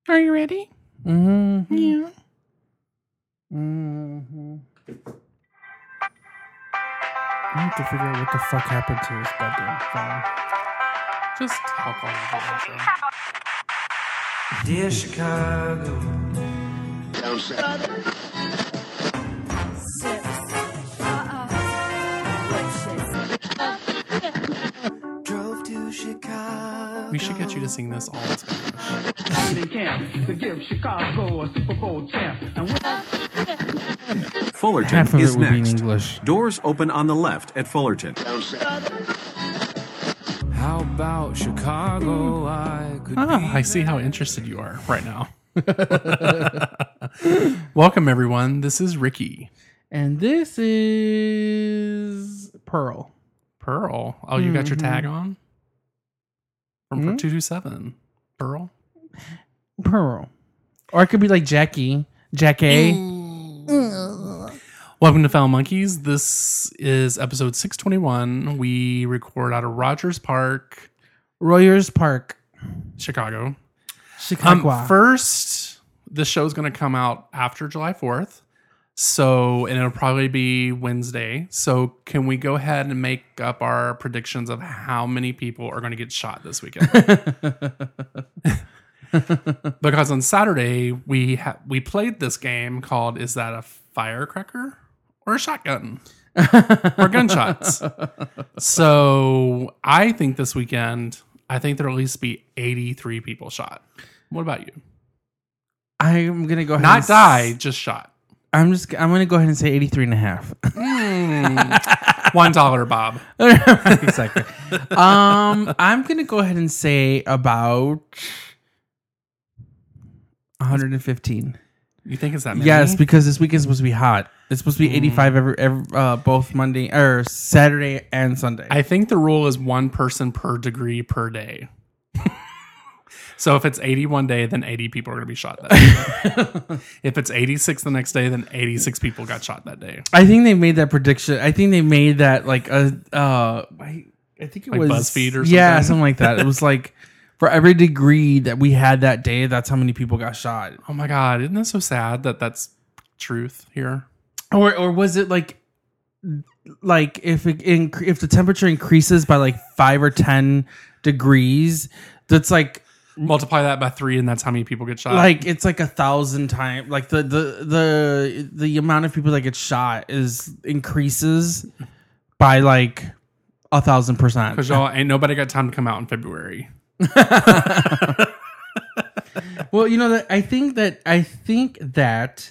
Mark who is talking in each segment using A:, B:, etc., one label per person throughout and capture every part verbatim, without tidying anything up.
A: Are you ready?
B: Mm-hmm.
A: Yeah.
B: Mm-hmm. I have to figure out what the fuck happened to this goddamn phone.
A: Just talk all over the intro.
C: Dear Chicago, drove to Chicago.
A: We should get you to sing this all in Spanish.
D: To give Chicago a Super Bowl champ. And
E: Fullerton
B: Half of
E: is
B: it would be in
E: next.
B: English.
E: Doors open on the left at Fullerton.
C: How about Chicago? I could
A: Ah, I see how interested you are right now. Welcome, everyone. This is Ricky.
B: And this is Pearl.
A: Pearl. Oh, you got your tag on? From
B: Mhm.
A: two two seven. Pearl?
B: Pearl. Or it could be like Jackie. Jackie.
A: Welcome to Foul Monkeys. This is episode six twenty-one. We record out of Rogers Park,
B: Royers Park.
A: Chicago.
B: Chicago.
A: Um, first, the show's going to come out after July fourth. So, and it'll probably be Wednesday. So, can we go ahead and make up our predictions of how many people are going to get shot this weekend? Because on Saturday we ha- we played this game called "Is that a firecracker or a shotgun or gunshots?" So, I think this weekend, I think there'll at least be eighty-three people shot. What about you?
B: I'm going to go ahead
A: Not
B: and s-
A: die, just shot.
B: I'm just I'm going to go ahead and say eighty-three and a half.
A: Mm. One dollar, Bob.
B: Exactly. Um, I'm going to go ahead and say about one hundred fifteen.
A: You think it's that many?
B: Yes, because this weekend's supposed to be hot. It's supposed to be eighty-five every, every uh, both Monday or Saturday and Sunday.
A: I think the rule is one person per degree per day. So if it's eighty one day, then eighty people are going to be shot that day. If it's eighty-six the next day, then eighty-six people got shot that day.
B: I think they made that prediction. I think they made that like a uh, I, I think it
A: Like
B: was
A: BuzzFeed or
B: Yeah,
A: something?
B: something like that. It was like for every degree that we had that day, that's how many people got shot.
A: Oh my God. Isn't that so sad that that's truth here?
B: Or or was it like like if it inc- if the temperature increases by like five or ten degrees, that's like
A: Multiply that by three and that's how many people get shot.
B: like it's like a thousand times like the, the the the amount of people that get shot is increases by like a thousand percent.
A: Because y'all ain't nobody got time to come out in February.
B: Well, you know that I think that I think that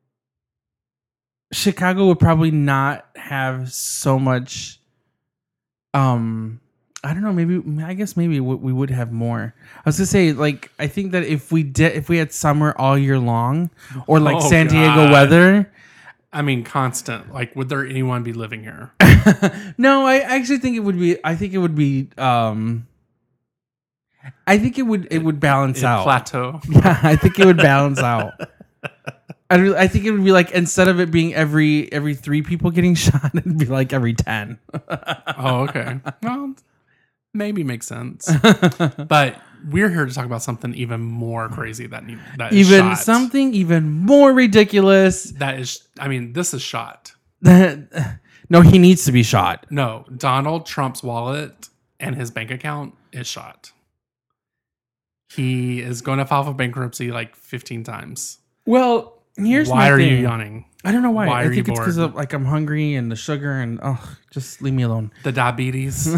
B: Chicago would probably not have so much. Um, I don't know. Maybe I guess maybe we we would have more. I was gonna say like I think that if we did if we had summer all year long or like
A: Oh,
B: San Diego
A: God.
B: weather.
A: I mean, constant. Like, would there anyone be living here?
B: No, I actually think it would be. I think it would be. Um, I think it would. It would balance
A: In
B: out.
A: plateau.
B: Yeah, I think it would balance out. I, really, I think it would be like instead of it being every every three people getting shot, it'd be like every ten.
A: Oh, okay. Well, maybe makes sense. But we're here to talk about something even more crazy that need that is
B: Even
A: shot.
B: something even more ridiculous.
A: that is. I mean, this is shot.
B: No, he needs to be shot.
A: No, Donald Trump's wallet and his bank account is shot. He is going to file for bankruptcy like fifteen times.
B: Well, here's
A: Why
B: my
A: are
B: thing.
A: you yawning?
B: I don't know why.
A: Why
B: I
A: are
B: think
A: you
B: it's because
A: bored?
B: of like I'm hungry and the sugar and oh, just leave me alone.
A: The diabetes.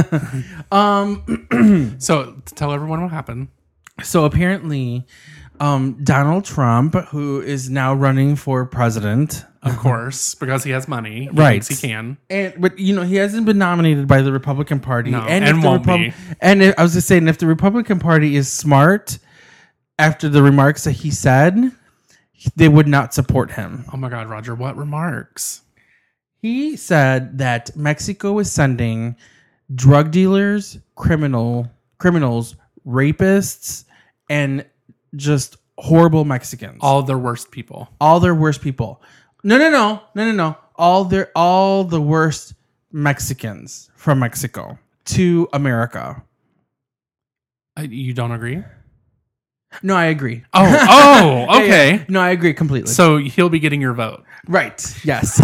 B: Um.
A: So tell everyone what happened.
B: So apparently, um, Donald Trump, who is now running for president,
A: Of course, because he has money. He
B: Right.
A: thinks he can.
B: and but you know he hasn't been nominated by the Republican Party,
A: No,
B: if
A: and
B: the
A: won't
B: Repub-
A: be.
B: And if, I was just saying, if the Republican Party is smart, after the remarks that he said, they would not support him.
A: Oh my God, Roger, what remarks?
B: He said that Mexico is sending drug dealers, criminal criminals, rapists, and just horrible Mexicans.
A: All their worst people.
B: all their worst people. No, no, no, no, no, no. All their all the worst Mexicans from Mexico to America.
A: Uh, You don't agree?
B: No, I agree.
A: Oh, oh,
B: Yeah,
A: okay.
B: yeah. No, I agree completely.
A: So he'll be getting your vote.
B: Right. Yes.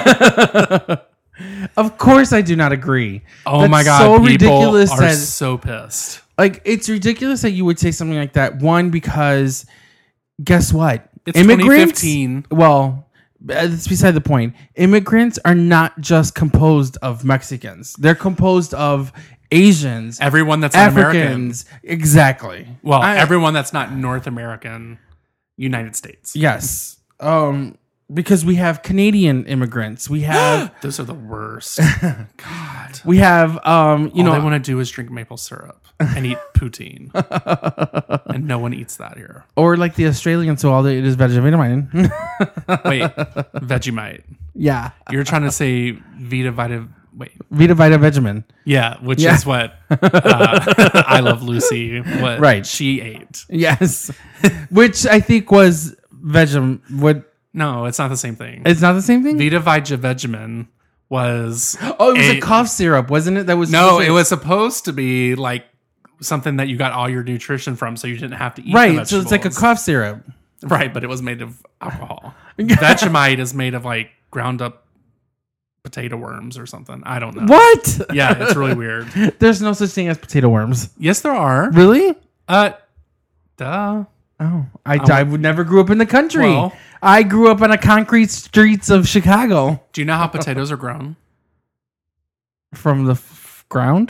B: Of course, I do not agree.
A: Oh
B: That's
A: my God.
B: So
A: people
B: ridiculous
A: are
B: that
A: so pissed.
B: like it's ridiculous that you would say something like that. One, because guess what?
A: It's twenty fifteen.
B: Well, that's beside the point. Immigrants are not just composed of Mexicans. They're composed of Asians,
A: Everyone that's not American.
B: Africans. Exactly.
A: Well,
B: I-
A: everyone that's not North American, United States.
B: Yes. Um, because we have Canadian immigrants. We have
A: Those are the worst. God.
B: we have um, you
A: All
B: know,
A: they want to do is drink maple syrup and eat poutine. And no one eats that here.
B: or like the Australians, so all they eat is Vegemite.
A: Wait, Vegemite.
B: Yeah.
A: You're trying to say Vita Vita. Wait.
B: Vita Vita Vegemin.
A: Yeah, which
B: Yeah.
A: is what uh, I Love Lucy, what
B: Right.
A: she ate.
B: Yes. Which I think was Vegem. What?
A: No, it's not the same thing.
B: It's not the same thing?
A: Vita Vita Vegemin was.
B: Oh, it was a, cough syrup, wasn't it? That was
A: No,
B: supposed
A: it
B: to-
A: was supposed to be like something that you got all your nutrition from, so you didn't have to eat. the
B: right. So it's like a
A: vegetables.
B: cough syrup.
A: Right, but it was made of alcohol. Vegemite is made of like ground up potato worms or something. I don't know.
B: What?
A: Yeah, it's really weird.
B: There's no such thing as potato worms.
A: Yes, there are.
B: Really?
A: Uh, duh.
B: Oh, I, I would never grew up in the country.
A: Well-
B: I grew up on the concrete streets of Chicago.
A: Do you know how potatoes are grown?
B: From the f- ground?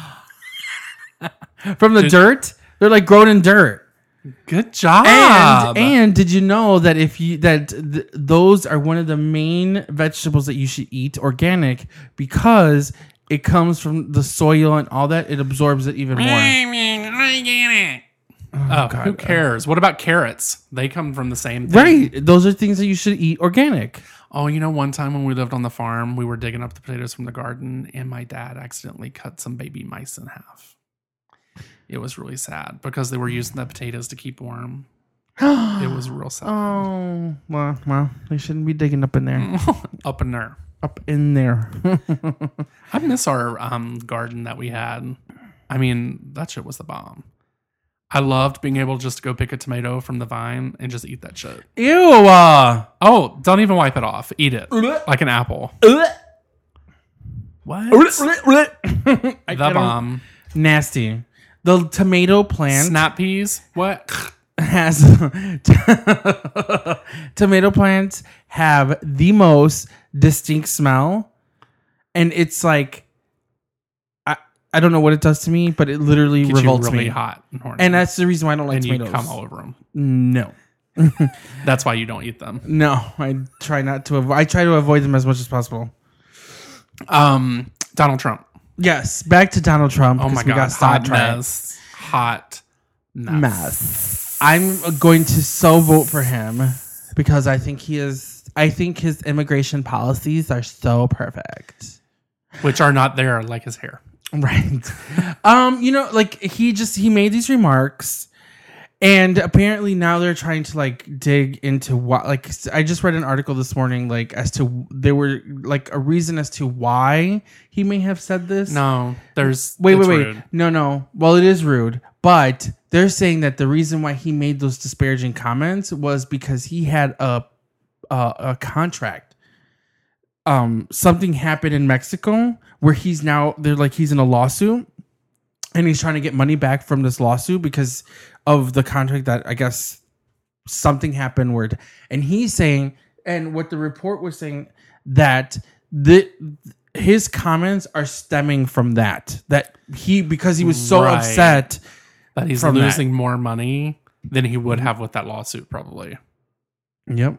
B: From the
A: Did-
B: dirt? They're like grown in dirt.
A: Good job.
B: And and did you know that if you that th- those are one of the main vegetables that you should eat organic because it comes from the soil and all that, it absorbs it even more.
A: Oh, who cares? What about carrots? They come from the same thing.
B: Right. Those are things that you should eat organic.
A: Oh, you know, one time when we lived on the farm, we were digging up the potatoes from the garden, and my dad accidentally cut some baby mice in half. It was really sad because they were using the potatoes to keep warm. It was real sad.
B: Oh, well, well, they shouldn't be digging up in there.
A: Up in there.
B: Up in there.
A: I miss our um, garden that we had. I mean, that shit was the bomb. I loved being able just to go pick a tomato from the vine and just eat that shit.
B: Ew. Uh,
A: Oh, don't even wipe it off. Eat it like an apple. What? The bomb.
B: Nasty. The tomato plant
A: Snap peas. What?
B: has tomato plants have the most distinct smell, and it's like I I don't know what it does to me, but it literally
A: Gets you
B: revolts
A: really
B: me.
A: hot and horny.
B: And that's the reason why I don't like
A: and you
B: tomatoes.
A: come all over them.
B: No,
A: That's why you don't eat them.
B: no, I try not to. Avo- I try to avoid them as much as possible.
A: Um, Donald Trump.
B: Yes, back to Donald Trump.
A: Oh
B: 'cause
A: my
B: we
A: god,
B: got
A: hot
B: sidetracked.
A: mess. Hot mess.
B: Mess. I'm going to so vote for him because I think he is. I think his immigration policies are so perfect.
A: Which are not there, like his hair.
B: Right. um, you know, like he just he made these remarks, and apparently now they're trying to like dig into what. Like I just read an article this morning, like as to there were like a reason as to why he may have said this.
A: No, there's
B: Wait,
A: it's
B: wait, wait.
A: rude.
B: No, no. Well, it is rude, but they're saying that the reason why he made those disparaging comments was because he had a a, a contract. Um, something happened in Mexico where he's now they're like he's in a lawsuit, and he's trying to get money back from this lawsuit because of the contract that I guess something happened where, and he's saying, and what the report was saying that the his comments are stemming from that that he because he was so
A: Right.
B: upset.
A: That he's
B: from that.
A: losing more money than he would have with that lawsuit, probably.
B: Yep.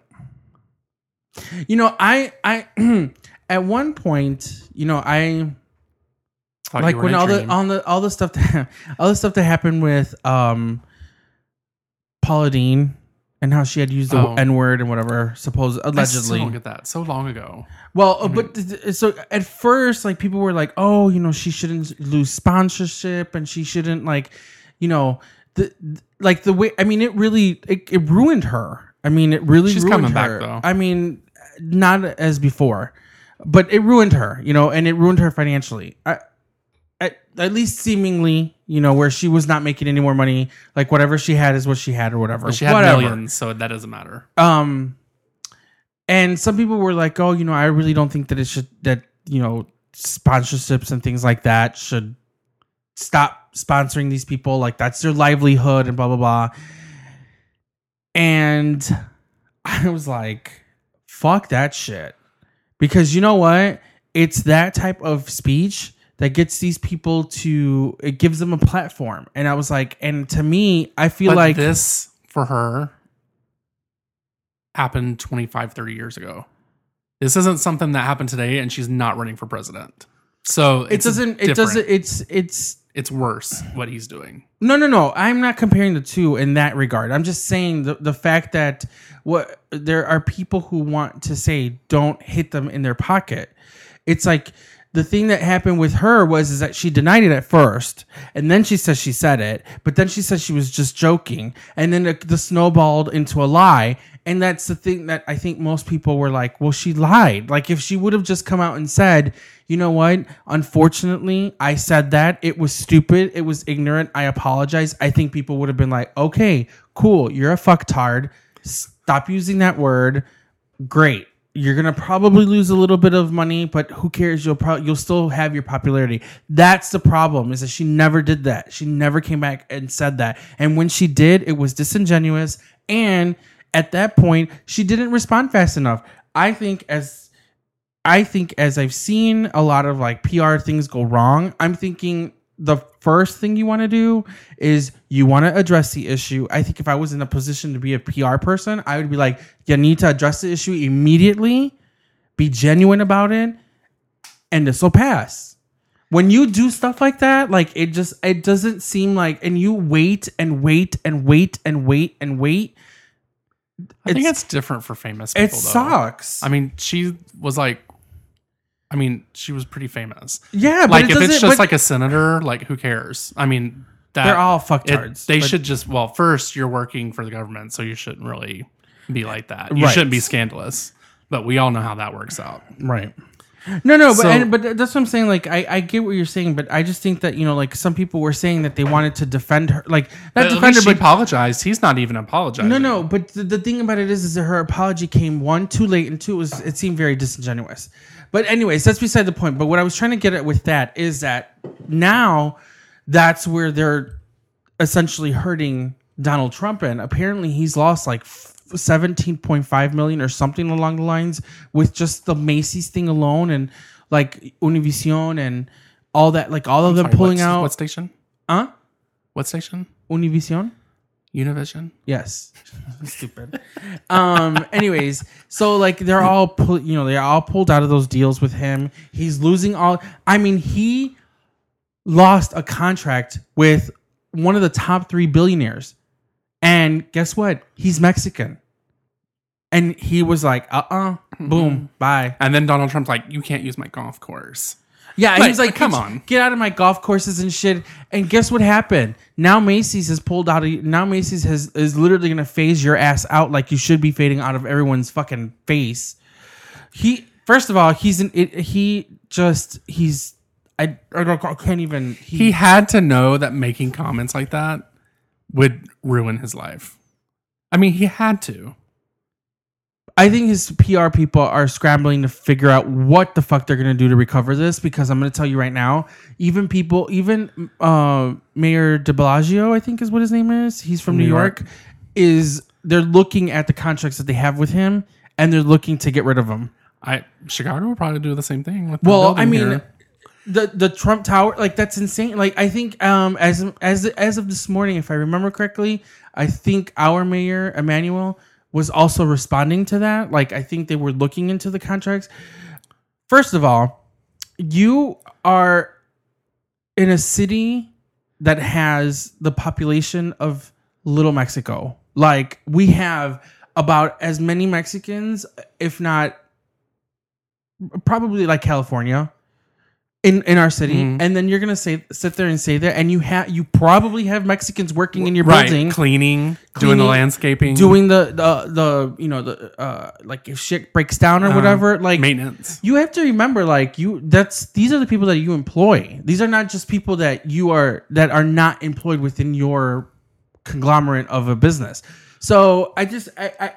B: You know, I I at one point, you know, I
A: Thought
B: like
A: you were
B: when
A: in a
B: all the
A: dream.
B: all the all the stuff that all the stuff that happened with um Paula Deen and how she had used the
A: Oh.
B: N word and whatever, supposed
A: I still
B: allegedly.
A: don't get that. So long ago.
B: Well, uh, but th- th- so at first, like people were like, "Oh, you know, she shouldn't lose sponsorship, and she shouldn't like, you know, the th- like the way." I mean, it really it, it ruined her. I mean, it really
A: She's
B: ruined
A: coming back,
B: her.
A: though.
B: I mean, not as before, but it ruined her. You know, and it ruined her financially. I at, at least seemingly, you know, where she was not making any more money. Like whatever she had is what she had or whatever.
A: But she had
B: whatever.
A: millions, so that doesn't matter.
B: Um, and some people were like, oh, you know, I really don't think that it should, that, you know, sponsorships and things like that should stop sponsoring these people. Like that's their livelihood and blah, blah, blah. And I was like, fuck that shit. Because you know what? It's that type of speech that gets these people to, it gives them a platform. And I was like, and to me, I feel
A: But
B: like
A: this for her happened twenty-five, thirty years ago. This isn't something that happened today, and she's not running for president. So
B: it
A: it's
B: doesn't, it
A: different.
B: doesn't, it's, it's,
A: It's worse what he's doing.
B: no, no, no. I'm not comparing the two in that regard. I'm just saying the, the fact that what there are people who want to say don't hit them in their pocket. It's like the thing that happened with her was is that she denied it at first, and then she says she said it, but then she said she was just joking, and then the, the snowballed into a lie. And that's the thing that I think most people were like, well, she lied. Like if she would have just come out and said, you know what? Unfortunately, I said that. It was stupid. It was ignorant. I apologize. I think people would have been like, okay, cool. You're a fucktard. Stop using that word. Great. You're going to probably lose a little bit of money, but who cares? You'll probably, you'll still have your popularity. That's the problem, is that she never did that. She never came back and said that. And when she did, it was disingenuous. And at that point, she didn't respond fast enough. I think as I think as I've seen a lot of like P R things go wrong, I'm thinking the first thing you want to do is you want to address the issue. I think if I was in a position to be a P R person, I would be like, you need to address the issue immediately, be genuine about it, and this will pass. When you do stuff like that, like it just, it doesn't seem like, and you wait and wait and wait and wait and wait.
A: I think it's different for famous people,
B: It
A: though.
B: sucks.
A: I mean, she was like, I mean, she was pretty famous.
B: Yeah, but
A: like
B: it
A: if it's
B: doesn't-
A: just
B: but-
A: like a senator, like who cares? I mean, that,
B: They're all
A: it-
B: fucktards.
A: They
B: but-
A: should just, well, first, you're working for the government, so you shouldn't really be like that. You
B: Right.
A: shouldn't be scandalous. But we all know how that works out.
B: Right. No, no, but
A: So-
B: and, but that's what I'm saying. Like, I, I get what you're saying, but I just think that, you know, like some people were saying that they wanted to defend her, like not
A: At
B: defend
A: least
B: her,
A: she
B: but
A: apologized. He's not even apologizing.
B: no, no. But the, the thing about it is, is that her apology came one too late, and two it was it seemed very disingenuous. But anyways, that's beside the point. But what I was trying to get at with that is that now that's where they're essentially hurting Donald Trump, and apparently he's lost like seventeen point five million or something along the lines with just the Macy's thing alone, and like Univision and all that, like all of them
A: Sorry,
B: pulling
A: what's-
B: out.
A: What station?
B: Huh?
A: What station?
B: Univision?
A: Univision?
B: Yes. Stupid. Um. Anyways, so like they're all pull, you know, they're all pulled out of those deals with him. He's losing all. I mean, he lost a contract with one of the top three billionaires, and guess what? He's Mexican, and he was like, "Uh, uh boom, bye."
A: And then Donald Trump's like, you can't use my golf course.
B: Yeah,
A: Like,
B: he's like,
A: come
B: "Get-
A: on."
B: get out of my golf courses and shit." And guess what happened? Now Macy's has pulled out. Of, now Macy's has is literally gonna phase your ass out, like you should be fading out of everyone's fucking face. He first of all, he's an it, he just he's I I, don't, I can't even. He,
A: He had to know that making comments like that would ruin his life. I mean, he had to.
B: I think his P R people are scrambling to figure out what the fuck they're gonna do to recover this, because I'm gonna tell you right now, even people, even uh, Mayor De Blasio, I think is what his name is. He's from New,
A: New
B: York,
A: York.
B: Is they're looking at the contracts that they have with him, and they're looking to get rid of him.
A: I Chicago will probably do the same thing with the
B: Well,
A: building
B: I mean,
A: here.
B: the the Trump Tower, like that's insane. Like I think um, as as as of this morning, if I remember correctly, I think our mayor Emmanuel was also responding to that. Like, I think they were looking into the contracts. First of all, you are in a city that has the population of Little Mexico. Like, we have about as many Mexicans, if not probably like California. in, in our city,
A: Mhm.
B: and then you're gonna say sit there and say that, and you have you probably have Mexicans working in your
A: Right.
B: building,
A: Cleaning, doing the
B: Cleaning,
A: landscaping,
B: doing the the the you know the uh like if shit breaks down or
A: uh,
B: whatever, like
A: maintenance.
B: you have to remember, like you that's these are the people that you employ. These are not just people that you are that are not employed within your conglomerate of a business. So I just I I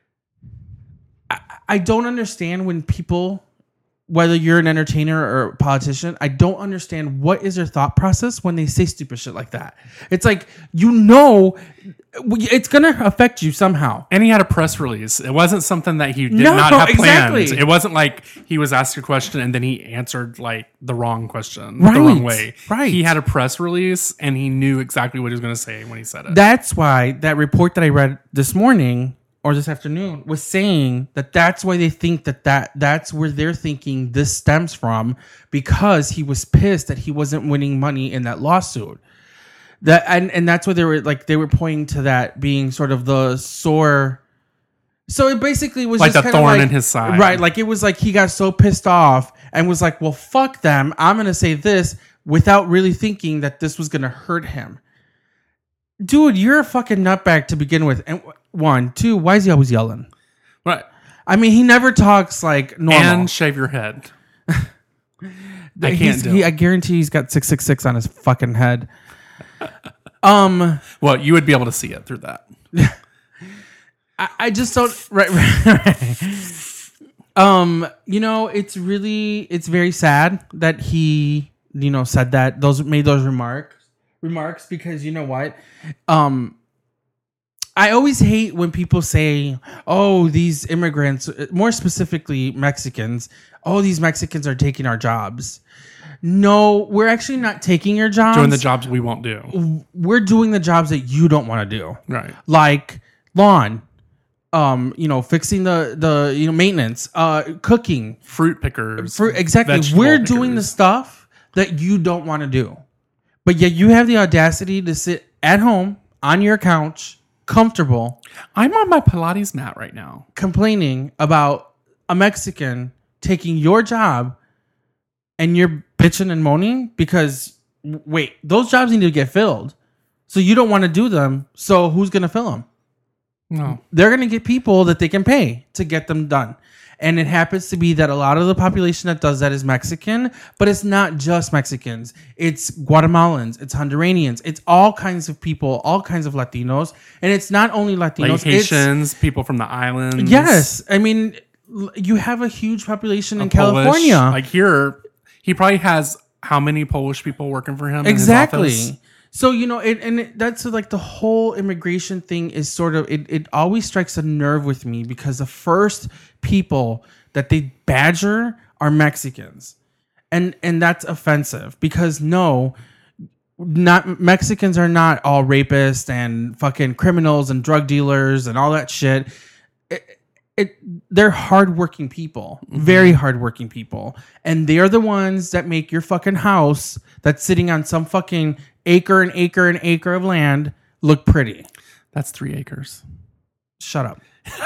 B: I, I don't understand when people, whether you're an entertainer or a politician, I don't understand what is their thought process when they say stupid shit like that. It's like, you know, it's going to affect you somehow.
A: And he had a press release. It wasn't something that he did
B: No,
A: not have
B: exactly.
A: planned. It wasn't like he was asked a question and then he answered like the wrong question
B: Right,
A: the wrong way.
B: right.
A: He had a press release and he knew exactly what he was going to say when he said it.
B: That's why that report that I read this morning or this afternoon was saying that that's why they think that, that that's where they're thinking this stems from, because he was pissed that he wasn't winning money in that lawsuit. That and, and that's why they were like they were pointing to that being sort of the sore. So it basically was
A: Like
B: just
A: the
B: kind of
A: thorn
B: like,
A: in his side.
B: right? Like it was like he got so pissed off and was like, "Well, fuck them. I'm gonna say this," without really thinking that this was gonna hurt him. Dude, you're a fucking nutbag to begin with. And one, two, why is he always yelling?
A: Right.
B: I mean, he never talks like normal.
A: And shave your head. I can't
B: He's-
A: do
B: he,
A: it.
B: I guarantee he's got six six six on his fucking head. Um,
A: Well, you would be able to see it through that.
B: I, I just don't. Right, right, right. Um, you know, it's really, it's very sad that he, you know, said that those made those remarks remarks because you know what, um. I always hate when people say, "Oh, these immigrants, more specifically Mexicans, oh, these Mexicans are taking our jobs." No, we're actually not taking your jobs.
A: Doing the jobs we won't do.
B: We're doing the jobs that you don't want to do.
A: Right.
B: Like lawn, um, you know, fixing the the you know maintenance, uh, cooking,
A: Fruit pickers.
B: fruit. Exactly,
A: vegetable
B: we're doing the
A: pickers.
B: stuff that you don't want to do, but yet you have the audacity to sit at home on your couch, comfortable,
A: I'm on my Pilates mat right now.
B: complaining about a Mexican taking your job, and you're bitching and moaning because w- wait, those jobs need to get filled, so you don't want to do them. So who's gonna fill them?
A: No.
B: They're gonna get people that they can pay to get them done. And it happens to be that a lot of the population that does that is Mexican, but it's not just Mexicans. It's Guatemalans, it's Honduranians, it's all kinds of people, all kinds of Latinos. And it's not only Latinos,
A: Like
B: it's,
A: Haitians, people from the islands.
B: yes. I mean, l- you have a huge population in
A: Polish.
B: California.
A: Like here, he probably has how many Polish people working for him?
B: Exactly.
A: In his office?
B: So, you know, it, and it, that's like the whole immigration thing is sort of, it, it always strikes a nerve with me because the first people that they badger are Mexicans. And, and that's offensive because no, not Mexicans are not all rapists and fucking criminals and drug dealers and all that shit. It, it, they're hardworking people, very hardworking people. And they're the ones that make your fucking house that's sitting on some fucking acre and acre and acre of land look pretty.
A: That's three acres.
B: Shut up.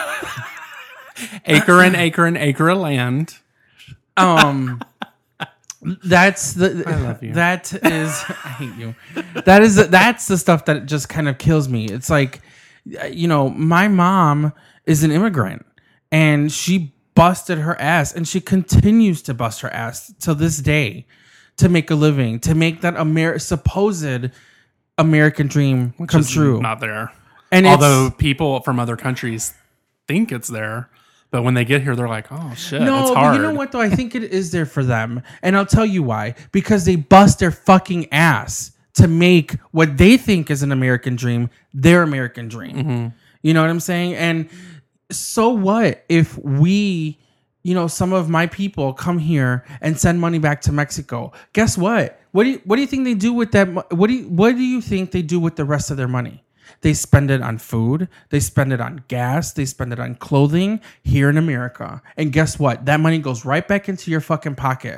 A: Acre and acre and acre of land.
B: Um, that's the.
A: I love you.
B: That is. I hate you. That is. That's the stuff that just kind of kills me. It's like, you know, my mom is an immigrant, and she busted her ass, and she continues to bust her ass to this day to make a living, to make that Amer- supposed American dream
A: Which
B: come
A: is
B: true.
A: Not there.
B: And
A: although people from other countries think it's there, but when they get here, they're like, "Oh shit,
B: No,
A: it's
B: but
A: hard."
B: you know what though? I think it is there for them, and I'll tell you why. Because they bust their fucking ass to make what they think is an American dream their American dream.
A: Mm-hmm.
B: You know what I'm saying? And so what if we, you know, some of my people come here and send money back to Mexico? Guess what? What do you what do you think they do with that? mo- What do you what do you think they do with the rest of their money? They spend it on food. They spend it on gas. They spend it on clothing here in America. And guess what? That money goes right back into your fucking pocket.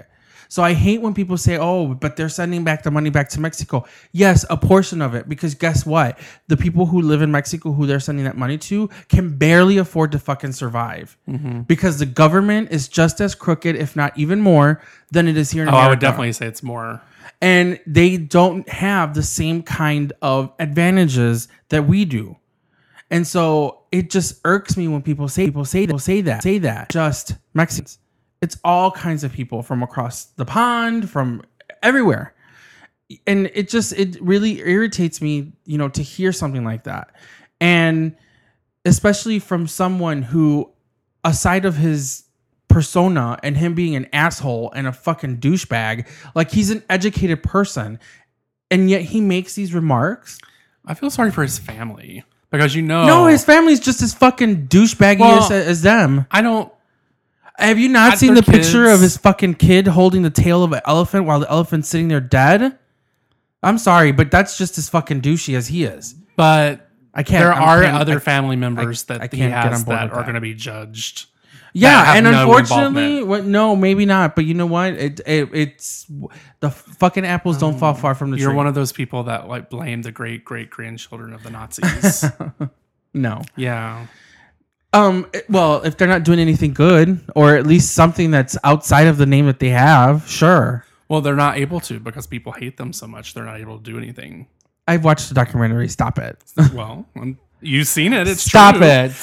B: So I hate when people say, oh, but they're sending back the money back to Mexico. Yes, a portion of it. Because guess what? The people who live in Mexico who they're sending that money to can barely afford to fucking survive. Mm-hmm. Because the government is just as crooked, if not even more, than it is here in
A: oh,
B: America.
A: I would definitely say it's more.
B: And they don't have the same kind of advantages that we do. And so it just irks me when people say people say that say that say that just Mexicans. It's all kinds of people from across the pond, from everywhere. And it just it really irritates me, you know, to hear something like that. And especially from someone who, aside of his persona and him being an asshole and a fucking douchebag, like he's an educated person, and yet he makes these remarks.
A: I feel sorry for his family. Because you know...
B: No, his family's just as fucking douchebaggy
A: well,
B: as, as them.
A: I don't...
B: Have you not seen the kids. picture of his fucking kid holding the tail of an elephant while the elephant's sitting there dead? I'm sorry, but that's just as fucking douchey as he is.
A: But
B: I can't.
A: there
B: I
A: are
B: can't,
A: other
B: I,
A: family members
B: I,
A: that
B: I
A: he
B: can't get
A: has
B: on board
A: that
B: with
A: are
B: that.
A: going to be judged.
B: Yeah, and
A: no
B: unfortunately, what, no, maybe not. But you know what? It, it it's the fucking apples don't um, fall far from the
A: you're
B: tree. You're
A: one of those people that like blame the great great grandchildren of the Nazis.
B: No.
A: Yeah.
B: Um. Well, if they're not doing anything good, or at least something that's outside of the name that they have, sure.
A: Well, they're not able to because people hate them so much. They're not able to do anything.
B: I've watched the documentary. Stop it.
A: Well, um, you've seen it. It's
B: Stop
A: true.
B: it.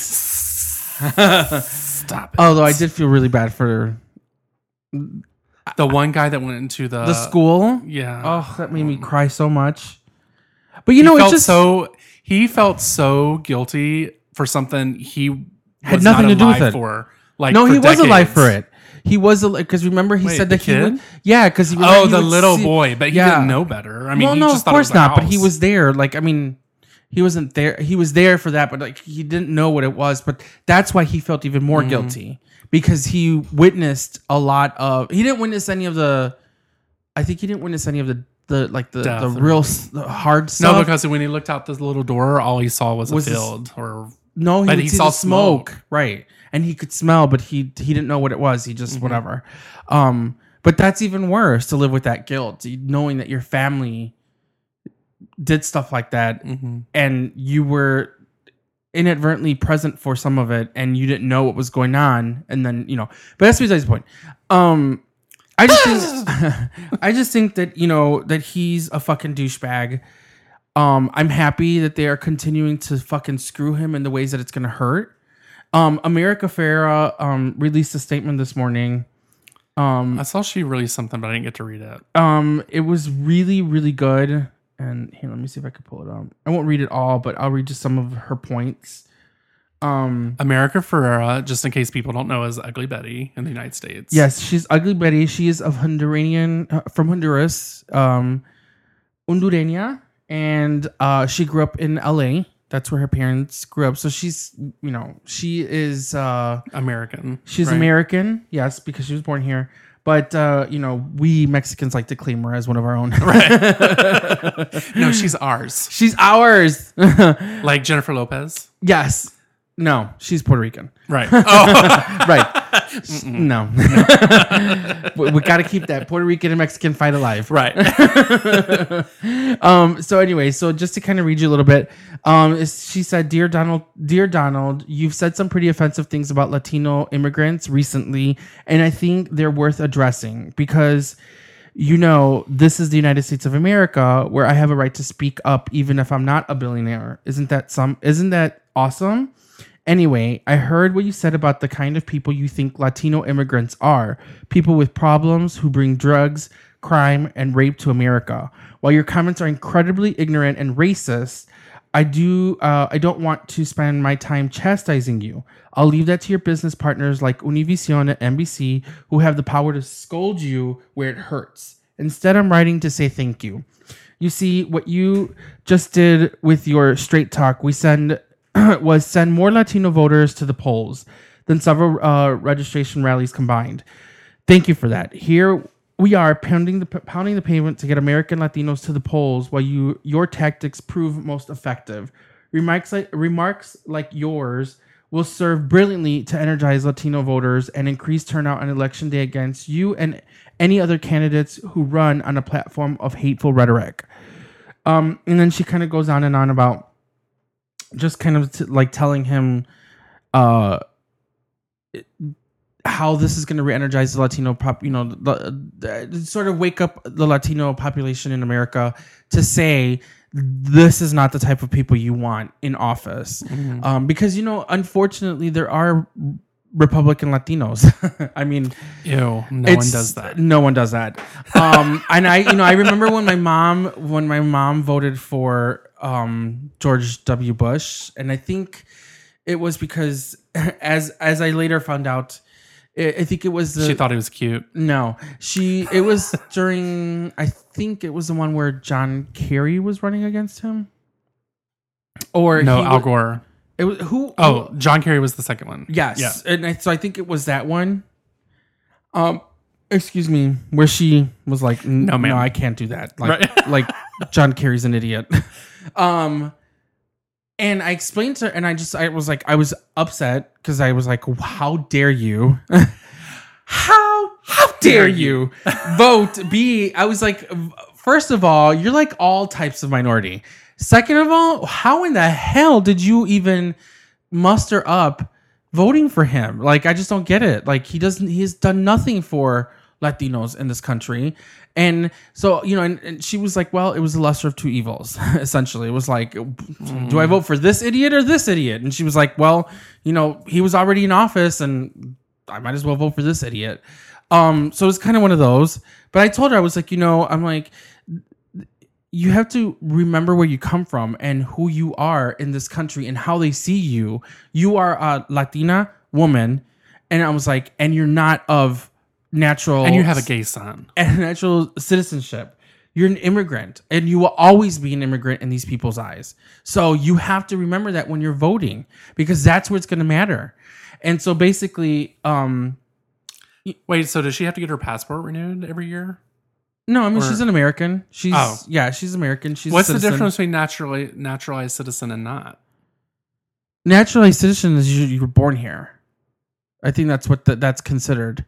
A: Stop it.
B: Although I did feel really bad for
A: the one guy that went into the
B: the school.
A: Yeah.
B: Oh, that made me cry so much. But you
A: he
B: know,
A: felt
B: it's just
A: so he felt so guilty for something he
B: had
A: was
B: nothing
A: not
B: to do with
A: alive
B: it.
A: For like
B: no,
A: for
B: he
A: decades.
B: was alive for it. He was because remember he
A: Wait,
B: said
A: the
B: that he
A: kid?
B: would, yeah because he
A: oh
B: he
A: the
B: would
A: little
B: see,
A: boy, but he
B: yeah.
A: didn't know better. I mean,
B: well,
A: he
B: no,
A: just
B: of
A: thought
B: course
A: it was the
B: not. But he
A: house.
B: was there. Like I mean. He wasn't there. He was there for that, but like he didn't know what it was. But that's why he felt even more mm. guilty because he witnessed a lot of. He didn't witness any of the. I think he didn't witness any of the the like the, the real the hard stuff.
A: No, because when he looked out this little door, all he saw was,
B: was
A: a field. This, or
B: no, he,
A: but
B: he
A: saw
B: smoke.
A: smoke,
B: right? And he could smell, but he he didn't know what it was. He just
A: mm-hmm.
B: whatever. Um, but that's even worse to live with that guilt, knowing that your family did stuff like that
A: mm-hmm. and
B: you were inadvertently present for some of it and you didn't know what was going on, and then you know but that's besides the point. um I just think I just think that you know that he's a fucking douchebag. um I'm happy that they are continuing to fucking screw him in the ways that it's gonna hurt. um America Ferrera um released a statement this morning. um
A: I saw she released something but I didn't get to read it.
B: um it was really really good. And here, let me see if I can pull it up. I won't read it all, but I'll read just some of her points. Um,
A: America Ferrera, just in case people don't know, is Ugly Betty in the United States.
B: Yes, she's Ugly Betty. She is of Honduranian, uh, from Honduras, um, Hondureña, and uh, she grew up in L A. That's where her parents grew up. So she's, you know, she is uh,
A: American.
B: She's right? American, yes, because she was born here. But, uh, you know, we Mexicans like to claim her as one of our own.
A: Right. No, she's ours.
B: She's ours.
A: Like Jennifer Lopez?
B: Yes. No, she's Puerto Rican.
A: Right. Oh.
B: Right. No. we we got to keep that Puerto Rican and Mexican fight alive.
A: Right.
B: um. So anyway, so just to kind of read you a little bit, um, is, she said, "Dear Donald, dear Donald, you've said some pretty offensive things about Latino immigrants recently, and I think they're worth addressing because, you know, this is the United States of America where I have a right to speak up even if I'm not a billionaire. Isn't that some? Isn't that awesome?" Anyway, I heard what you said about the kind of people you think Latino immigrants are. People with problems who bring drugs, crime, and rape to America. While your comments are incredibly ignorant and racist, I do. Uh, I don't want to spend my time chastising you. I'll leave that to your business partners like Univision and N B C, who have the power to scold you where it hurts. Instead, I'm writing to say thank you. You see, what you just did with your straight talk, we send... was send more Latino voters to the polls than several uh, registration rallies combined. Thank you for that. Here we are pounding the pounding the pavement to get American Latinos to the polls, while you your tactics prove most effective. Remarks like remarks like yours will serve brilliantly to energize Latino voters and increase turnout on election day against you and any other candidates who run on a platform of hateful rhetoric. Um, and then she kind of goes on and on about just kind of t- like telling him uh, how this is going to re-energize the Latino pop, you know, the, the, sort of wake up the Latino population in America to say, this is not the type of people you want in office. Mm-hmm. Um, because, you know, unfortunately, there are Republican Latinos. I mean,
A: ew, no one does that.
B: No one does that. Um, and I, you know, I remember when my mom, when my mom voted for um, George W. Bush, and I think it was because, as as I later found out, I think it was the,
A: she thought he was cute.
B: No, she. It was during. I think it was the one where John Kerry was running against him. Or
A: no,
B: he
A: Al
B: was,
A: Gore.
B: It was who?
A: Oh,
B: who,
A: John Kerry was the second one.
B: Yes,
A: yeah.
B: And I, so I think it was that one. Um, excuse me, where she was like, "No, no, I can't do that." Like, right. like John Kerry's an idiot. Um. And I explained to her, and I just, I was like, I was upset because I was like, how dare you? how, how dare you vote B? I was like, first of all, you're like all types of minority. Second of all, how in the hell did you even muster up voting for him? Like, I just don't get it. Like, he doesn't, he has done nothing for Latinos in this country. And so, you know, and, and she was like, well, it was the lesser of two evils, essentially. It was like, mm. do I vote for this idiot or this idiot? And she was like, well, you know, he was already in office and I might as well vote for this idiot. Um, so it's kind of one of those. But I told her, I was like, you know, I'm like, you have to remember where you come from and who you are in this country and how they see you. You are a Latina woman. And I was like, and you're not of natural,
A: and you have a gay son
B: and natural citizenship. You're an immigrant, and you will always be an immigrant in these people's eyes. So you have to remember that when you're voting, because that's where it's going to matter. And so basically, um,
A: wait. So does she have to get her passport renewed every year?
B: No, I mean
A: or,
B: she's an American. She's
A: oh.
B: yeah, she's American. She's
A: what's
B: a
A: the difference between naturally naturalized citizen and not?
B: Naturalized citizen is you, you were born here. I think that's what the, that's considered.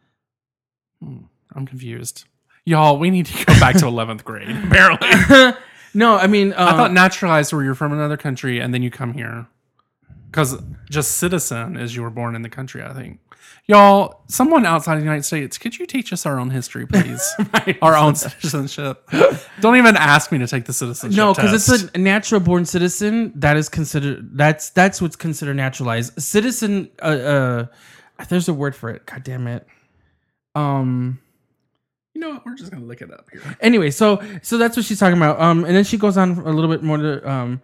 A: I'm confused. Y'all, we need to go back to eleventh grade, apparently.
B: No, I mean... Uh,
A: I thought naturalized where you're from another country and then you come here. Because just citizen is you were born in the country, I think. Y'all, someone outside of the United States, could you teach us our own history, please? Our own citizenship. Don't even ask me to take the citizenship
B: No,
A: test.
B: because it's a natural born citizen. That is considered... That's that's what's considered naturalized. Citizen... Uh, uh, there's a word for it. God damn it. Um,
A: you know what? We're just gonna look it up here.
B: Anyway, so so that's what she's talking about. Um, and then she goes on a little bit more to um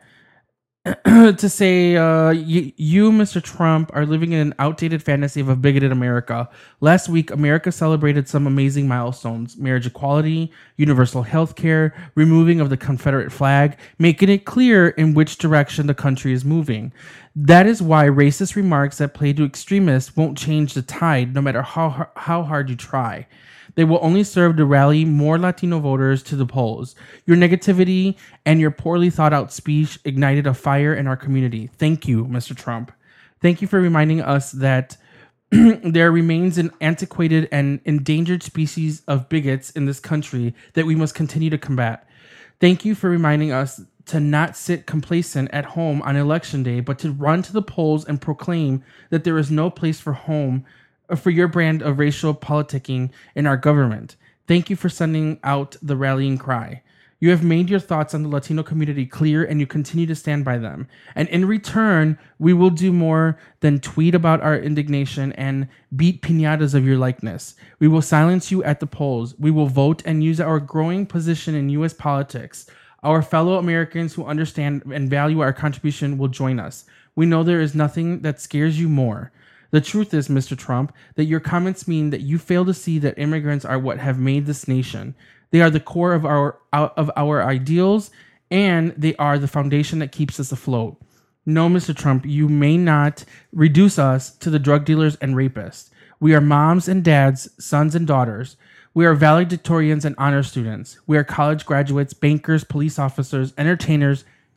B: to say, uh, you, you, Mister Trump, are living in an outdated fantasy of a bigoted America. Last week, America celebrated some amazing milestones: marriage equality, universal health care, removing of the Confederate flag, making it clear in which direction the country is moving. That is why racist remarks that play to extremists won't change the tide, no matter how how hard you try. They will only serve to rally more Latino voters to the polls. Your negativity and your poorly thought out speech ignited a fire in our community. Thank you, Mister Trump. Thank you for reminding us that there remains an antiquated and endangered species of bigots in this country that we must continue to combat. Thank you for reminding us to not sit complacent at home on election day, but to run to the polls and proclaim that there is no place for home for your brand of racial politicking in our government. Thank you for sending out the rallying cry. You have made your thoughts on the Latino community clear, and you continue to stand by them. And in return, we will do more than tweet about our indignation and beat piñatas of your likeness. We will silence you at the polls. We will vote and use our growing position in U S politics. Our fellow Americans who understand and value our contribution will join us. We know there is nothing that scares you more. The truth is, Mister Trump, that your comments mean that you fail to see that immigrants are what have made this nation. They are the core of our of our ideals, and they are the foundation that keeps us afloat. No, Mister Trump, you may not reduce us to the drug dealers and rapists. We are moms and dads, sons and daughters. We are valedictorians and honor students. We are college graduates, bankers, police officers, entertainers,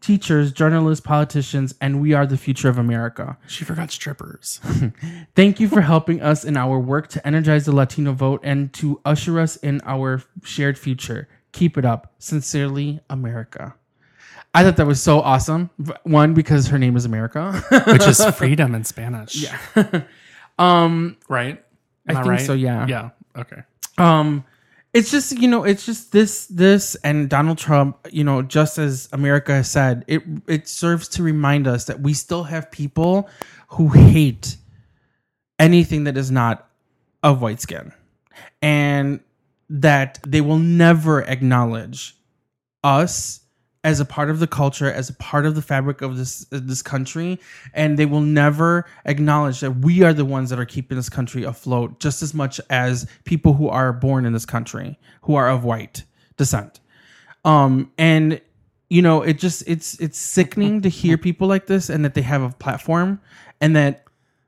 B: teachers, journalists, politicians, and we are the future of America.
A: She forgot strippers.
B: Thank you for helping us in our work to energize the Latino vote and to usher us in our shared future. Keep it up. Sincerely, America. I thought that was so awesome. One, because her name is America.
A: Which is freedom in Spanish.
B: Yeah. um,
A: Right?
B: I
A: Am I
B: think
A: right?
B: so, yeah.
A: Yeah. Okay.
B: Um, it's just, you know, it's just this, this and Donald Trump, you know, just as America has said, it, it serves to remind us that we still have people who hate anything that is not of white skin, and that they will never acknowledge us as a part of the culture, as a part of the fabric of this this country, and they will never acknowledge that we are the ones that are keeping this country afloat just as much as people who are born in this country, who are of white descent. Um, and you know, it just it's it's sickening to hear people like this, and that they have a platform, and that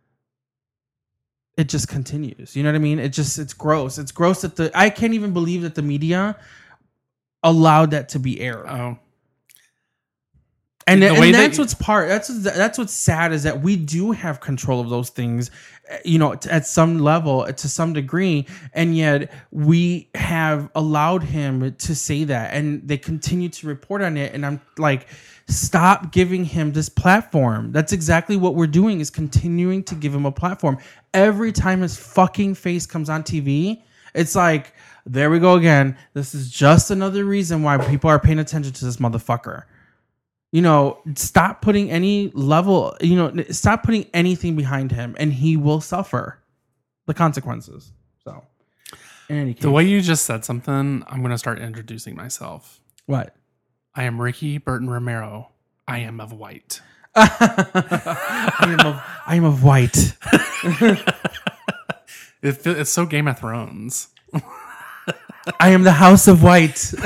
B: it just continues. You know what I mean? It just it's gross. It's gross that the I can't even believe that the media allowed that to be aired.
A: Oh.
B: And,
A: The way
B: and
A: that
B: that's
A: you-
B: what's part. That's that's what's sad is that we do have control of those things, you know, t- at some level, to some degree, and yet we have allowed him to say that, and they continue to report on it. And I'm like, stop giving him this platform. That's exactly what we're doing, is continuing to give him a platform. Every time his fucking face comes on T V, it's like, there we go again. This is just another reason why people are paying attention to this motherfucker. You know, stop putting any level, you know, stop putting anything behind him, and he will suffer the consequences. So, in any case.
A: The way you just said something, I'm going to start introducing myself.
B: What?
A: I am Ricky Burton Romero. I am of white.
B: I am of, I am of white.
A: It, fe- it's so Game of Thrones.
B: I am the House of White.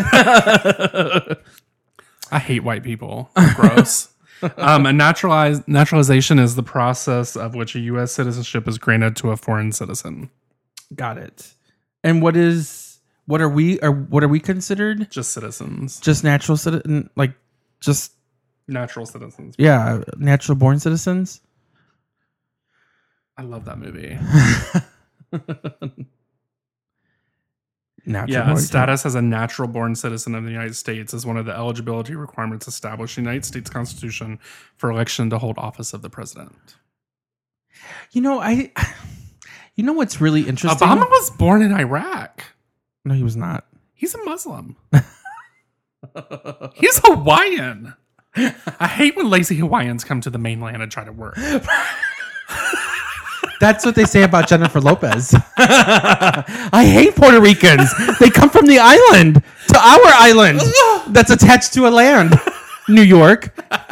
A: I hate white people. Gross. um, a naturalized naturalization is the process of which a U S citizenship is granted to a foreign citizen.
B: Got it. And what is what are we or what are we considered?
A: Just citizens.
B: Just natural citizen, like just
A: Natural citizens.
B: yeah, natural born citizens.
A: I love that movie.
B: Natural
A: Yeah,
B: born
A: status as a natural born citizen of the United States is one of the eligibility requirements established in the United States Constitution for election to hold office of the president.
B: You know, I. You know what's really interesting?
A: Obama was born in Iraq.
B: No, he was not.
A: He's a Muslim. He's Hawaiian. I hate when lazy Hawaiians come to the mainland and try to work.
B: That's what they say about Jennifer Lopez. I hate Puerto Ricans. They come from the island to our island that's attached to a land. New York.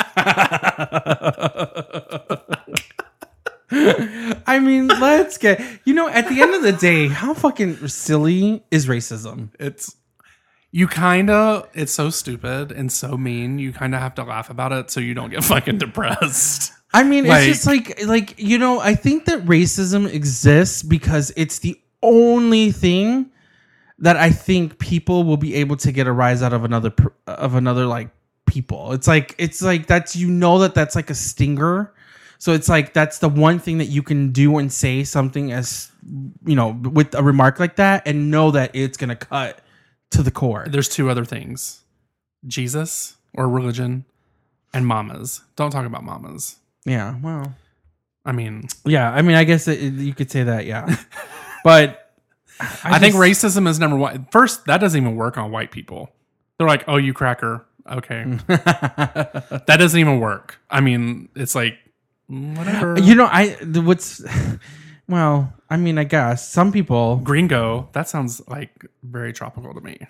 B: I mean, let's get, you know, at the end of the day, how fucking silly is racism?
A: It's you kind of it's so stupid and so mean. You kind of have to laugh about it so you don't get fucking depressed.
B: I mean,
A: Like-
B: it's just like, like, you know, I think that racism exists because it's the only thing that I think people will be able to get a rise out of another, per- of another like people. It's like, it's like, that's, you know, that that's like a stinger. So it's like, that's the one thing that you can do and say something as, you know, with a remark like that and know that it's going to cut to the core.
A: There's two other things: Jesus or religion, and mamas. Don't talk about mamas.
B: Yeah. Well,
A: I mean,
B: yeah. I mean, I guess it, you could say that. Yeah. But
A: I, I think
B: just-
A: racism is number one. First, that doesn't even work on white people. They're like, "Oh, you cracker." Okay, that doesn't even work. I mean, it's like whatever.
B: You know, I the- what's well, I mean, I guess some people.
A: Gringo. That sounds like very tropical to me.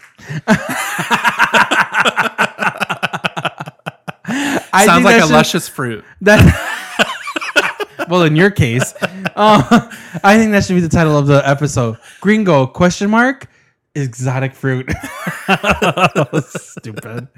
B: I
A: Sounds
B: think
A: like a
B: that's just-
A: luscious fruit.
B: That. Well, in your case, uh, I think that should be the title of the episode. Gringo question mark exotic fruit. Stupid.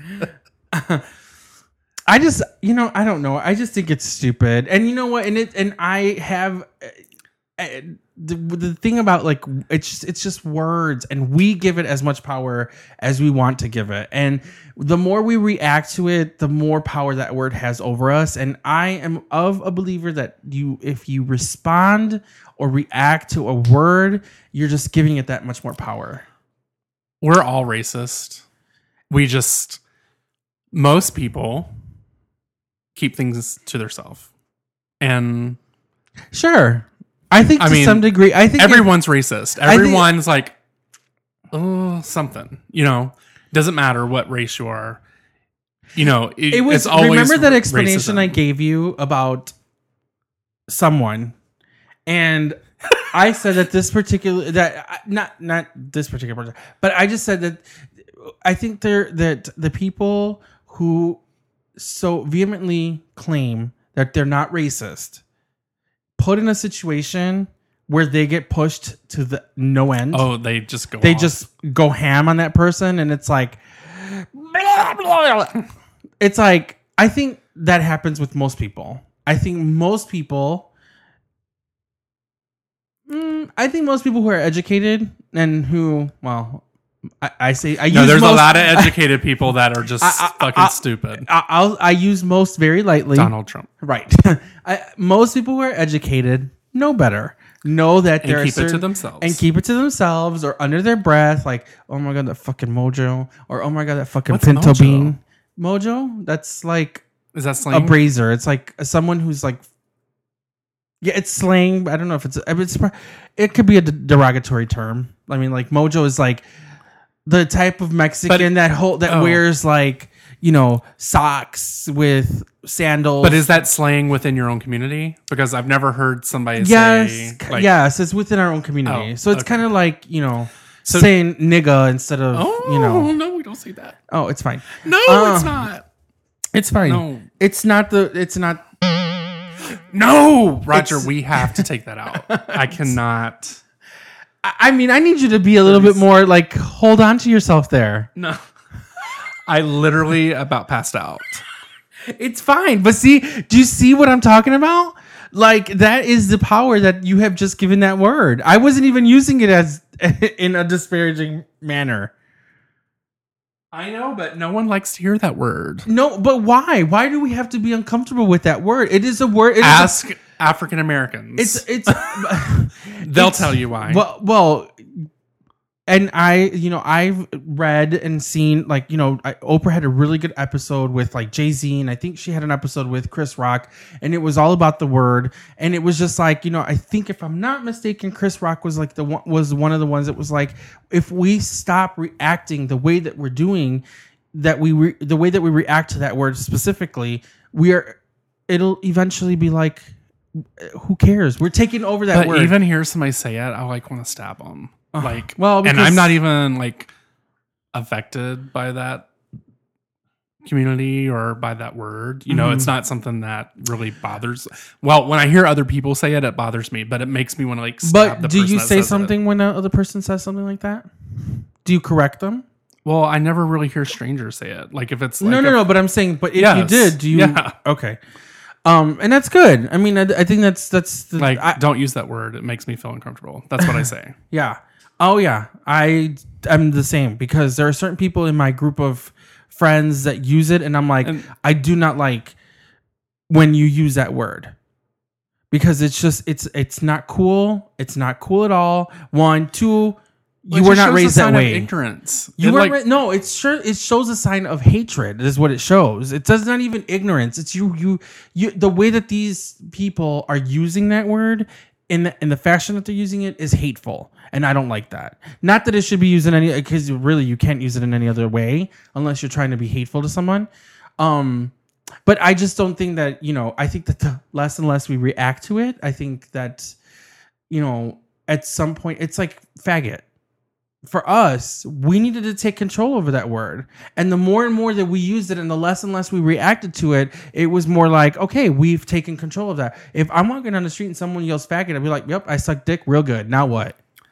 B: I just, you know, I don't know. I just think it's stupid. And you know what? And it, and I have, uh, the, the thing about like it's just, it's just words, and we give it as much power as we want to give it, and the more we react to it, the more power that word has over us. And I am of a believer that you, if you respond or react to a word, you're just giving it that much more power.
A: We're all racist. We just, most people keep things to themselves. And
B: sure, I think
A: I
B: to
A: mean,
B: some degree, I think
A: everyone's racist.
B: think-
A: Everyone's like, oh, something, you know, doesn't matter what race you are. You know, it,
B: it was,
A: it's always
B: remember that explanation
A: racism.
B: I gave you about someone, and I said that this particular that not not this particular person, but I just said that I think they're that the people who so vehemently claim that they're not racist put in a situation where they get pushed to the no end.
A: Oh, they just go
B: they
A: off.
B: just go ham on that person, and it's like blah, blah, blah. It's like, I think that happens with most people. I think most people mm, I think most people who are educated and who, well, I, I say I
A: no,
B: use
A: there's
B: most,
A: a lot of educated people that are just
B: I- I-
A: fucking
B: I-
A: stupid.
B: I, I'll I use most very lightly.
A: Donald Trump.
B: Right. I, most people who are educated know better. Know that
A: And
B: they're
A: keep it to
B: certain-
A: themselves.
B: and keep it to themselves, or under their breath, like, oh my god, that fucking Mojo, or oh my god, that fucking
A: What's
B: pinto
A: Mojo?
B: bean. Mojo, that's like
A: Is that
B: a
A: slang?
B: brazier. It's like someone who's like, yeah, it's slang. But I don't know if it's, it's it could be a derogatory term. I mean, like Mojo is like the type of Mexican
A: But-
B: that whole that
A: oh.
B: wears like, you know, socks with sandals.
A: But is that slang within your own community? Because I've never heard somebody
B: yes,
A: say
B: c-
A: like,
B: yes, it's within our own community.
A: Oh,
B: so it's
A: okay.
B: kind of like, you know,
A: So-
B: saying nigga instead of,
A: oh,
B: you know,
A: no, we don't say that.
B: oh, it's fine.
A: No,
B: Uh,
A: it's not.
B: It's fine.
A: No.
B: It's not the, it's not.
A: No, Roger,
B: It's-
A: we have to take that out. I cannot.
B: I I mean, I need you to be a little bit more like, hold on to yourself there.
A: No. I literally about passed out.
B: It's fine. But see, do you see what I'm talking about? Like, that is the power that you have just given that word. I wasn't even using it as in a disparaging manner.
A: I know, but no one likes to hear that word.
B: No, but why? Why do we have to be uncomfortable with that word? It is a word. It is a-
A: Ask African Americans.
B: It's it's.
A: They'll
B: it's-
A: tell you why.
B: Well, well, and I, you know, I've read and seen, like, you know, I, Oprah had a really good episode with like Jay-Z, and I think she had an episode with Chris Rock, and it was all about the word, and it was just like, you know, I think if I'm not mistaken, Chris Rock was like the one was one of the ones that was like, if we stop reacting the way that we're doing, that we re- the way that we react to that word specifically, we are, it'll eventually be like, who cares? We're taking over that
A: but
B: word.
A: even hear somebody say it, I like want to stab them. Like,
B: well,
A: and
B: because-
A: I'm not even like affected by that community or by that word. You know,
B: Mm-hmm.
A: it's not something that really bothers. Well, when I hear other people say it, it bothers me, but it makes me want to like stab the
B: But do
A: person
B: you
A: that
B: say
A: says it.
B: something when the other person says something like that? Do you correct them?
A: Well, I never really hear strangers say it. Like if it's like
B: no, no,
A: a-
B: no. But I'm saying, but if you
A: Yes.
B: did, do you?
A: Yeah.
B: Okay. Um, and that's good. I mean, I, I think that's that's the,
A: like
B: I,
A: don't use that word. It makes me feel uncomfortable. That's what I say.
B: yeah. Oh yeah. I I'm the same, because there are certain people in my group of friends that use it, and I'm like,
A: And-
B: I do not like when you use that word, because it's just it's it's not cool. It's not cool at all. One, two. You
A: It
B: were
A: just
B: not
A: shows a
B: raised that
A: sign of
B: way.
A: ignorance.
B: You
A: It,
B: weren't
A: like,
B: ra- no. It's sure it shows a sign of hatred. Is what it shows. It does not even ignorance. It's you you you. The way that these people are using that word in the, in the fashion that they're using it is hateful, and I don't like that. Not that it should be used in any, because really you can't use it in any other way unless you're trying to be hateful to someone. Um, but I just don't think that, you know. I think that the less and less we react to it, I think that, you know, at some point it's like faggot. For us, we needed to take control over that word. And the more and more that we used it and the less and less we reacted to it, it was more like, okay, we've taken control of that. If I'm walking down the street and someone yells faggot, I'd be like, yep, I suck dick real good. Now what?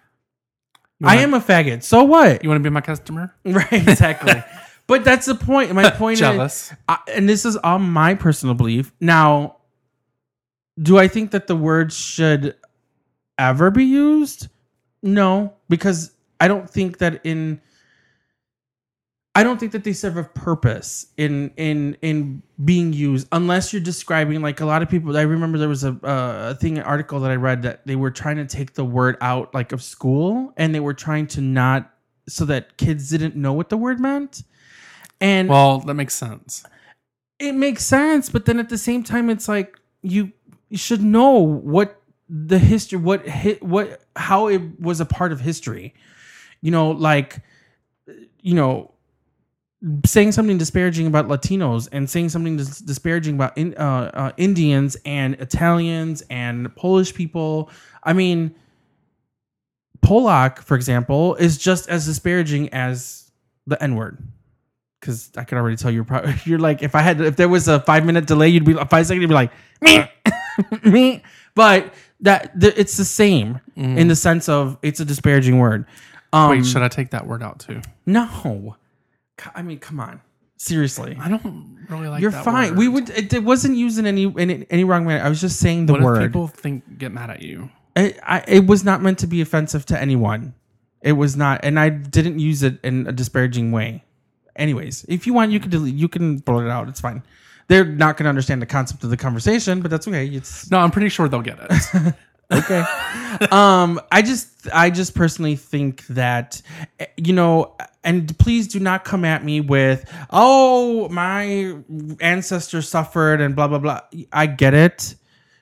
A: You wanna-
B: I am a faggot. So what?
A: You want to be my customer?
B: Right, exactly. But that's the point. My point
A: Jealous.
B: is, I, and this is all my personal belief. Now, do I think that the word should ever be used? No, because I don't think that in I don't think that they serve a purpose in in in being used unless you're describing, like, a lot of people. I remember there was a uh, a thing, an article that I read that they were trying to take the word out, like, of school, and they were trying to not, so that kids didn't know what the word meant. And
A: Well, that makes sense.
B: it makes sense, but then at the same time, it's like you, you should know what the history, what hit, what how it was a part of history. You know, like, you know, saying something disparaging about Latinos and saying something dis- disparaging about in, uh, uh, Indians and Italians and Polish people. I mean, Polak, for example, is just as disparaging as the N-word. Because I could already tell you're probably, you're like, if I had, if there was a five minute delay, you'd be five seconds, you'd be like, me, me. But that the, it's the same
A: Mm.
B: in the sense of it's a disparaging word. Um,
A: Wait, should I take that word out too?
B: No, I mean, come on, seriously.
A: I don't really like
B: You're
A: that
B: fine.
A: word.
B: We would. It, it wasn't used in any in any wrong way. I was just saying the
A: What
B: word.
A: if people think get mad at you?
B: It, I, it was not meant to be offensive to anyone. It was not, and I didn't use it in a disparaging way. Anyways, if you want, you can delete, you can blur it out. It's fine. They're not going to understand the concept of the conversation, but that's okay. It's
A: No, I'm pretty sure they'll get it.
B: okay. um, I just, I just personally think that, you know, and please do not come at me with, oh, my ancestors suffered and blah blah blah. I get it.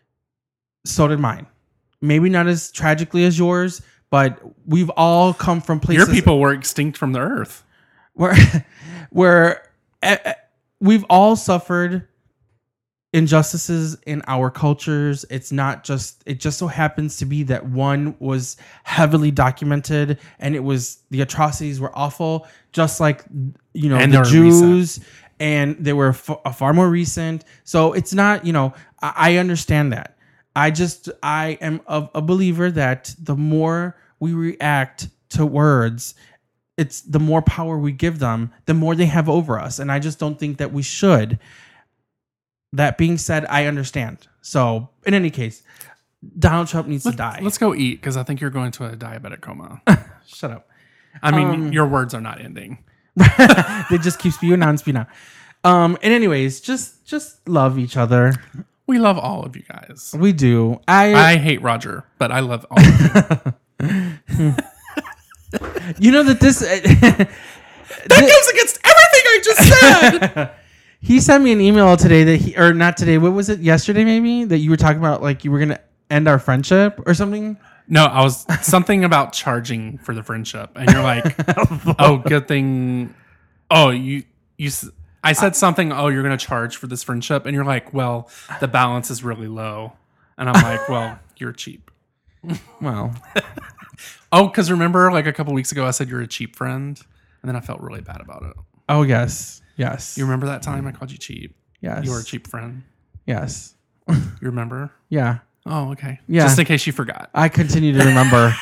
B: So did mine. Maybe not as tragically as yours, but we've all come from places.
A: Your people were extinct from the earth.
B: where where uh, we've all suffered injustices in our cultures. It's not just, it just so happens to be that one was heavily documented and it was, the atrocities were awful, just like, you know,
A: And
B: the
A: they're
B: Jews, and they were f- far more recent. So it's not, you know, I, I understand that. I just, I am a, a believer that the more we react to words, it's the more power we give them, the more they have over us. And I just don't think that we should. That being said, I understand. So in any case, Donald Trump needs
A: Let,
B: to die.
A: Let's go eat, because I think you're going to a diabetic coma.
B: Shut up.
A: I mean,
B: Um,
A: your words are not ending.
B: They just keep spewing on, spewing on. Um, and anyways, just just love each other.
A: We love all of you guys.
B: We do. I,
A: I hate Roger, but I love all of you.
B: you know that this
A: That goes against everything I just said.
B: he sent me an email today that he, or not today. What was it? Yesterday, maybe, that you were talking about, like, you were gonna end our friendship or something.
A: No, I was something about charging for the friendship, and you're like, "Oh, good thing." Oh, you you. s- I said something. Oh, you're going to charge for this friendship, and you're like, "Well, the balance is really low," and I'm like, "Well, you're cheap."
B: Well,
A: Oh, because remember, like a couple weeks ago, I said you're a cheap friend, and then I felt really bad about it.
B: oh yes, yes,
A: You remember that time I called you cheap?
B: yes,
A: You were a cheap friend.
B: yes,
A: You remember?
B: yeah.
A: Oh, okay.
B: Yeah.
A: Just in case you forgot.
B: I continue to remember.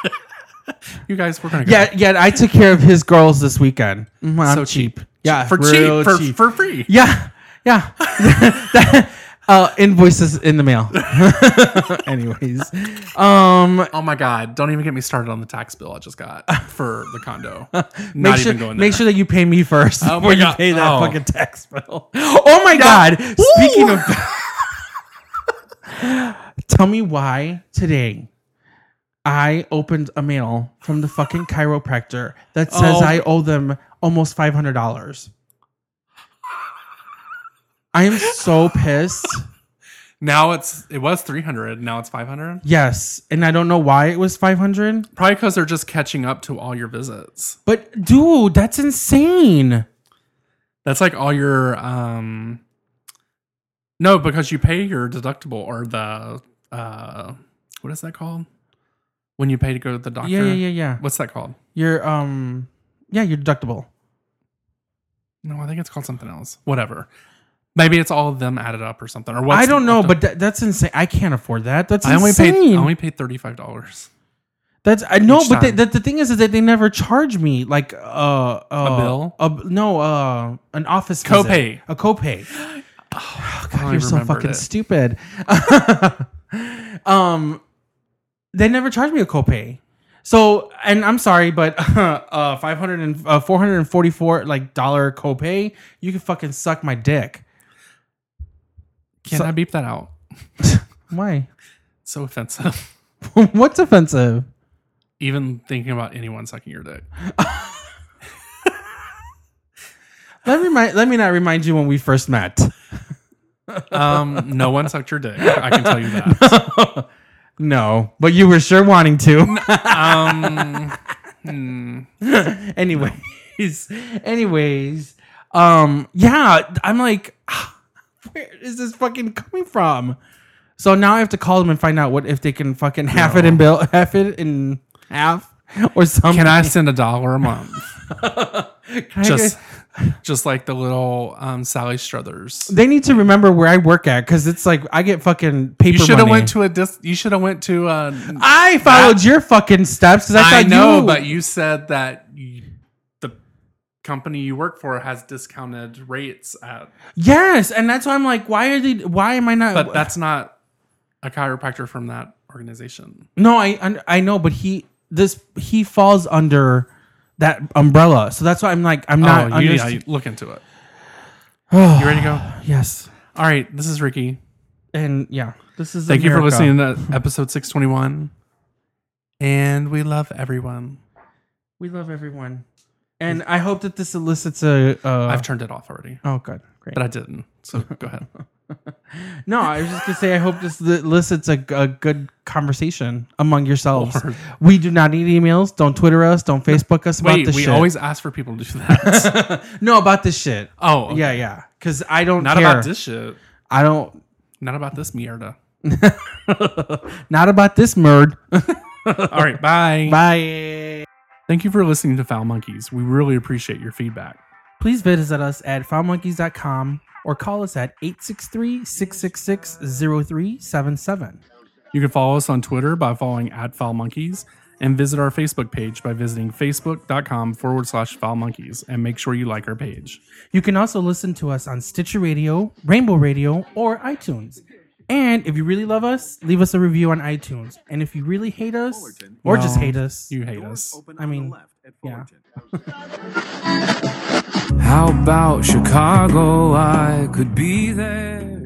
A: You guys, we're gonna go.
B: yeah, yeah. I took care of his girls this weekend. Mm, I'm
A: So
B: cheap.
A: cheap.
B: Yeah,
A: for
B: real
A: cheap, for, for free.
B: Yeah, yeah. uh, invoices in the mail. Anyways, um,
A: Oh my God! Don't even get me started on the tax bill I just got for the condo.
B: make
A: Not
B: sure
A: even going there.
B: make sure that you pay me first
A: Oh my
B: before you
A: God.
B: pay that
A: Oh.
B: fucking tax bill. Oh my God! Speaking of, tell me why today I opened a mail from the fucking chiropractor that says
A: Oh.
B: I owe them almost five hundred dollars. I am so pissed.
A: Now it's it was three hundred. Now it's five hundred.
B: Yes, and I don't know why it was five hundred.
A: Probably because they're just catching up to all your visits.
B: But dude, that's insane.
A: That's like all your um. No, because you pay your deductible or the uh, what is that called? When you pay to go to the doctor.
B: Yeah, yeah, yeah, yeah.
A: What's that called?
B: Your um, yeah, your deductible.
A: No, I think it's called something else. Whatever. Maybe it's all of them added up or something. Or what's
B: I don't know,
A: left
B: but
A: of-
B: that, that's insane. I can't afford that. That's
A: I only
B: insane.
A: paid. I only paid thirty five dollars.
B: That's I know,
A: each
B: but the,
A: time.
B: the, the thing is, is that they never charge me like uh, uh
A: A bill?
B: A, no, uh, an office
A: Copay.
B: visit. a copay.
A: Oh,
B: God,
A: I
B: you're
A: only
B: so
A: remembered
B: fucking
A: it.
B: stupid. um, they never charged me a copay. So, and I'm sorry, but uh, five hundred and uh, four hundred forty-four like dollar copay, you can fucking suck my dick.
A: Can
B: So-
A: I beep that out?
B: Why?
A: So offensive.
B: What's offensive?
A: Even thinking about anyone sucking your dick.
B: Let me remind, let me not remind you when we first met.
A: Um, no one sucked your dick. I can tell you that.
B: No, but you were sure wanting to.
A: Um, hmm.
B: anyways, anyways, um, yeah, I'm like, where is this fucking coming from? So now I have to call them and find out what if they can fucking half it and bill half it in half or something.
A: Can I send a dollar a month?
B: Can I
A: Just,
B: get-
A: just like the little um, Sally Struthers.
B: they need to remember where I work at because it's like I get fucking paper
A: You should have
B: money.
A: went to a dis- You should have went to a.
B: I followed
A: that-
B: your fucking steps because I
A: I
B: thought
A: know,
B: you.
A: but you said that you, the company you work for has discounted rates at.
B: yes, and that's why I'm like, why are they? Why am I not?
A: But that's not a chiropractor from that organization.
B: No, I I I know, but he this he falls under that umbrella. So that's why I'm like I'm not.
A: oh, you,
B: underst-
A: yeah, look into it. You ready to go?
B: yes,
A: All right, this is Ricky.
B: and yeah, this is.
A: Thank you for
B: America.
A: listening to episode six twenty-one. And we love everyone.
B: We love everyone, and I hope that this elicits a. Uh,
A: I've turned it off already,
B: oh, good, great.
A: but I didn't. So go ahead.
B: No, I was just gonna say I hope this elicits a, a good conversation among yourselves.
A: Or-
B: We do not need emails. Don't Twitter us. Don't Facebook us about
A: Wait,
B: this
A: we
B: shit.
A: always ask for people to do that.
B: no about this shit.
A: oh, okay.
B: Yeah, yeah. Because I don't
A: Not
B: care.
A: about this shit.
B: I don't.
A: Not about this mierda.
B: Not about this murd.
A: All right, bye.
B: Bye.
A: Thank you for listening to Foul Monkeys. We really appreciate your feedback.
B: Please visit us at foul monkeys dot com or call us at eight six three, six six six, zero three seven seven.
A: You can follow us on Twitter by following at Foul Monkeys and visit our Facebook page by visiting facebook.com forward slash Foul Monkeys and make sure you like our page.
B: You can also listen to us on Stitcher Radio, Rainbow Radio, or iTunes. And if you really love us, leave us a review on iTunes. And if you really hate us, or just
A: Well,
B: hate us,
A: You hate us.
E: Open
B: I
E: on
B: mean,
E: the left at
B: yeah.
E: Fullerton.
C: How about Chicago? I could be there.